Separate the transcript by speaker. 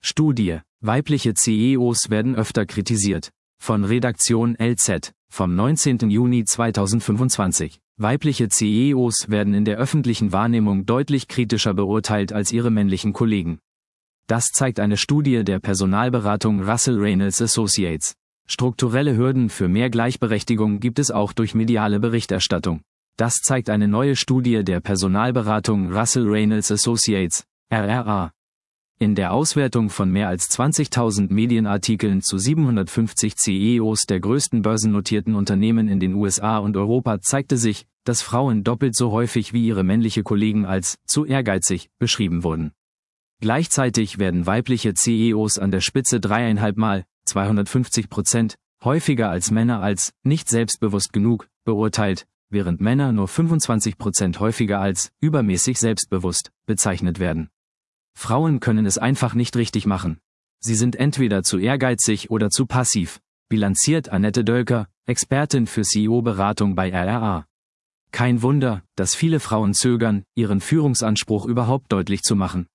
Speaker 1: Studie: Weibliche CEOs werden öfter kritisiert. Von Redaktion LZ, vom 19. Juni 2025. Weibliche CEOs werden in der öffentlichen Wahrnehmung deutlich kritischer beurteilt als ihre männlichen Kollegen. Das zeigt eine Studie der Personalberatung Russell Reynolds Associates. Strukturelle Hürden für mehr Gleichberechtigung gibt es auch durch mediale Berichterstattung. Das zeigt eine neue Studie der Personalberatung Russell Reynolds Associates, RRA. In der Auswertung von mehr als 20.000 Medienartikeln zu 750 CEOs der größten börsennotierten Unternehmen in den USA und Europa zeigte sich, dass Frauen doppelt so häufig wie ihre männliche Kollegen als zu ehrgeizig beschrieben wurden. Gleichzeitig werden weibliche CEOs an der Spitze 3,5 Mal, 250%, häufiger als Männer als nicht selbstbewusst genug beurteilt, während Männer nur 25% häufiger als übermäßig selbstbewusst bezeichnet werden. Frauen können es einfach nicht richtig machen. Sie sind entweder zu ehrgeizig oder zu passiv, bilanziert Annette Dölker, Expertin für CEO-Beratung bei RRA. Kein Wunder, dass viele Frauen zögern, ihren Führungsanspruch überhaupt deutlich zu machen.